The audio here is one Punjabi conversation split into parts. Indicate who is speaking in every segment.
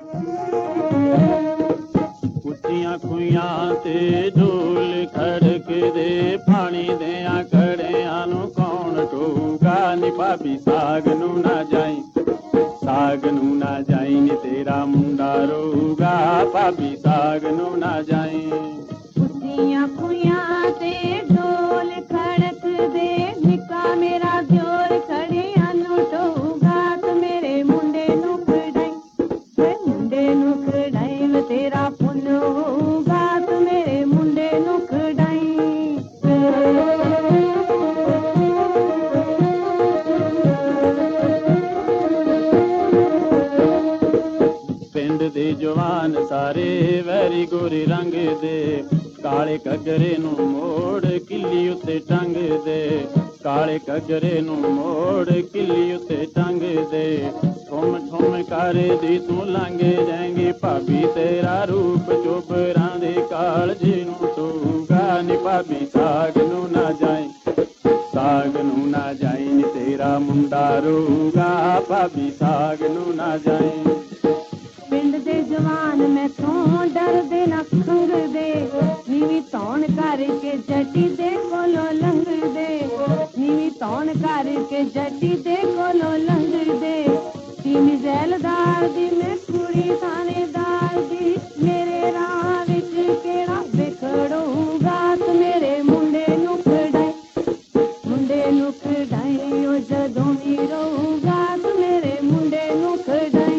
Speaker 1: ਉੱਚੀਆਂ ਖੂਹਾਂ ਤੇ ਢੋਲ ਖੜਕਦੇ, ਪਾਣੀ ਦਿਆਂ ਘੜਿਆਂ ਨੂੰ ਕੌਣ ਢੋਊਗਾ। ਨੀ ਭਾਬੀ ਸਾਗ ਨੂੰ ਨਾ ਜਾਈ, ਸਾਗ ਨੂੰ ਨਾ ਜਾਈ, ਨੀ ਤੇਰਾ ਮੁੰਡਾ ਰੋਊਗਾ। ਭਾਬੀ ਸਾਗ ਨੂੰ ਨਾ ਜਾਈ।
Speaker 2: ਉੱਚੀਆਂ ਖੂਹਾਂ ਤੇ ਢੋਲ ਖੜਕਦੇ, ਨਿੱਕਾ ਮੇਰਾ ਦਿਓਰ ਖੜਿਆਂ ਨੂੰ ਢੋਊਗਾ। ਤੂੰ ਮੇਰੇ ਮੁੰਡੇ ਨੂੰ ਖੜਾਈ, ਵੇ ਮੁੰਡੇ ਨੂੰ ਖੜਾਈ, ਵੇ ਤੇਰਾ ਪੁੰਨ ਹੋਊਗਾ। ਤੂੰ ਮੇਰੇ ਮੁੰਡੇ ਨੂੰ ਖੜਾਈ।
Speaker 1: ਪਿੰਡ ਦੇ ਜਵਾਨ ਸਾਰੇ ਵੈਰੀ ਗੋਰੇ ਰੰਗ ਦੇ, ਕਾਲੇ ਘੱਗਰੇ ਨੂੰ ਮੋੜ ਕਿੱਲੀ ਉੱਤੇ ਟੰਗਦੇ, ਕਾਲੇ ਘੱਗਰੇ ਨੂੰ ਮੋੜ ਕਿੱਲੀ ਉੱਤੇ ਟੰਗਦੇ। ਠੁੰਮ ਠੁੰਮ ਕਰਦੀ ਤੂੰ ਲੰਘ ਜਾਏਂਗੀ, ਭਾਬੀ ਤੇਰਾ ਰੂਪ ਚੋਬਰਾਂ ਦੇ ਕਾਲਜੇ ਨੂੰ ਢੋਊਗਾ। ਨੀ ਭਾਬੀ ਸਾਗ ਨੂੰ ਨਾ ਜਾਈ, ਸਾਗ ਨੂੰ ਨਾ ਜਾਈ, ਨੀ ਤੇਰਾ ਮੁੰਡਾ ਰੋਊਗਾ। ਭਾਬੀ ਸਾਗ ਨੂੰ ਨਾ ਜਾਈ।
Speaker 2: ਪਿੰਡ ਦੇ ਜਵਾਨ ਮੈਥੋਂ ਡਰਦੇ ਨਾ ਖੰਗਦੇ, ਨੀਵੀਂ ਧੌਣ ਕਰਕੇ ਜੱਟੀ ਦੇ ਕੋਲੋਂ ਲੰਘਦੇ, ਨੀਵੀਂ ਧੌਣ ਕਰਕੇ ਜੱਟੀ ਦੇ ਕੋਲੋਂ ਲੰਘਦੇ। ਤੀਵੀਂ ਜ਼ੈਲਦਾਰ ਦੀ ਮੈਂ ਕੁੜੀ ਥਾਣੇਦਾਰ ਦੀ, ਮੇਰੇ ਰਾਹ ਵਿੱਚ ਕਿਹੜਾ ਵਿਖੜੂਗਾ। ਤੂੰ ਮੇਰੇ ਮੁੰਡੇ ਨੂੰ ਖੜਾਈ, ਮੁੰਡੇ ਨੂੰ ਖੜਾਈ, ਉਹ ਜਦੋਂ ਵੀ ਰੋਊਗਾ। ਤੂੰ ਮੇਰੇ ਮੁੰਡੇ ਨੂੰ ਖੜਾਈ।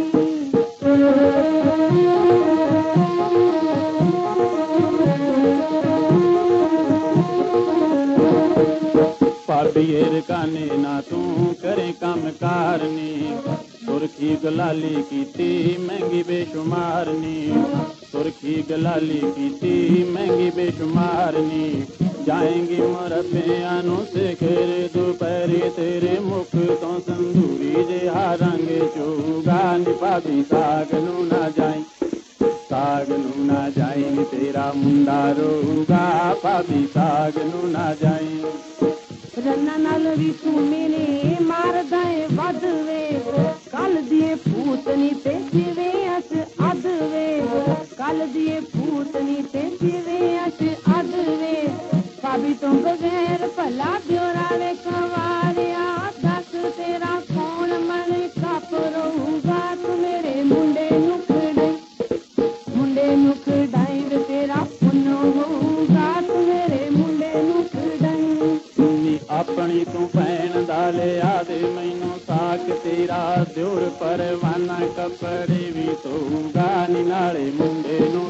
Speaker 1: ਭਾਬੀਏ ਰਕਾਨੇ ਨਾ ਤੂੰ ਕਰੇ ਕੰਮ ਕਾਰਨੀ, ਸੁਰਖੀ ਗਲਾਲੀ ਕੀਤੀ ਮਹਿੰਗੀ ਬੇਸ਼ੁਮਾਰਨੀ, ਸੁਰਖੀ ਗਲਾਲੀ ਕੀਤੀ ਮਹਿੰਗੀ ਬੇਸ਼ੁਮਾਰਨੀ। ਜਾਏਂਗੀ ਮੁਰੱਬਿਆਂ ਨੂੰ ਸਿਖਰ ਦੁਪਹਿਰੇ, ਤੇਰੇ ਮੁਖ ਤੋਂ ਸੰਦੂਰੀ ਜਿਹਾ ਰੰਗ ਚੋਊਗਾ। ਨੀ ਭਾਬੀ ਸਾਗ ਨੂੰ ਨਾ ਜਾਈ, ਸਾਗ ਨੂੰ ਨਾ ਜਾਈ, ਨੀ ਤੇਰਾ ਮੁੰਡਾ ਰੋਊਗਾ। ਭਾਬੀ ਸਾਗ ਨੂੰ ਨਾ ਜਾਈ।
Speaker 2: ਰੰਨਾਂ ਨਾਲ ਵੀ ਤੂੰ ਮੇਰੇ ਮਾਰਦਾ ਏ ਵੱਧ ਵੇ, ਕੱਲ ਦੀਏ ਭੂਤਨੀ ਤੇ ਜਿਵੇਂ ਅਸ ਅੱਧ ਵੇ, ਕੱਲ ਦੀਏ ਭੂਤਨੀ ਤੇ ਜਿਵੇਂ ਅਸ ਅੱਧ ਵੇ। ਭਾਬੀ ਤੋਂ ਬਗੈਰ ਭਲਾ ਦਿਓਰਾ ਵੇ ਕੰਵਾਰਿਆ, ਦੱਸ ਤੇਰਾ ਕੌਣ ਮਨ ਕੱਪ ਰਹੂਗਾ। ਤੂੰ ਮੇਰੇ ਮੁੰਡੇ ਨੂੰ ਖੜਾਈ, ਮੁੰਡੇ ਨੂੰ ਖੜਾਈ, ਵੇ ਤੇਰਾ ਪੁੰਨ ਹੋਊਗਾ। ਤੂੰ ਮੇਰੇ ਮੁੰਡੇ ਨੂੰ ਖੜਾਈ।
Speaker 1: ਆਪਣੀ ਤੂੰ ਭੈਣ ਦਾ ਲਿਆ ਦੇ ਮੈਨੂੰ ਸਾਕ, ਤੇਰਾ ਦਿਓਰ ਪਰਵਾਨਾ ਕੱਪੜੇ ਵੀ ਧੋਊਗਾ। ਨੀ ਨਾਲੇ ਮੁੰਡੇ ਨੂੰ